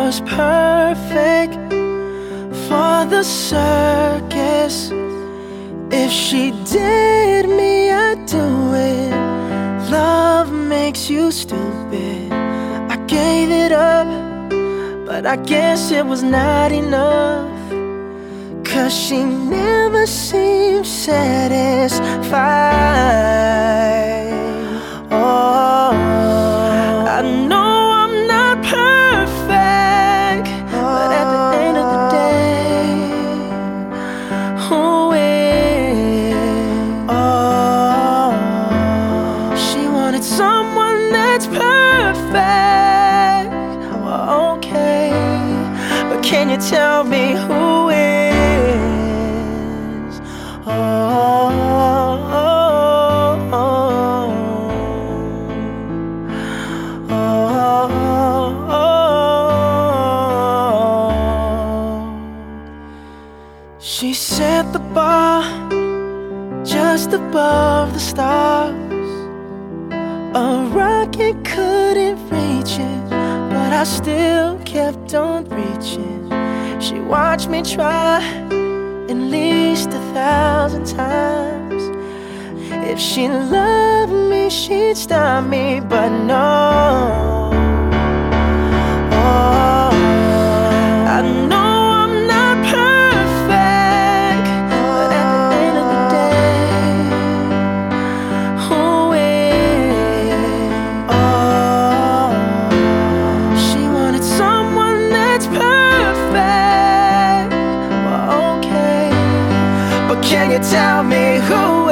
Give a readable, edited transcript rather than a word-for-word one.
was perfect for the circus. If she did me, I'd do it. Love makes you stupid. I gave it up, but I guess it was not enough. 'Cause she never seemed satisfied. Oh, I know I'm not perfect, but at the end of the day, who is? Oh, she wanted someone that's perfect. Well, okay, but can you tell me who is? She set the bar just above the stars. A rocket couldn't reach it, but I still kept on reaching. She watched me try at least 1,000 times. If she loved me, she'd stop me, but no. Oh, I know I'm not perfect, but at the end of the day, who is? Oh, she wanted someone that's perfect. Well, okay, but can you tell me who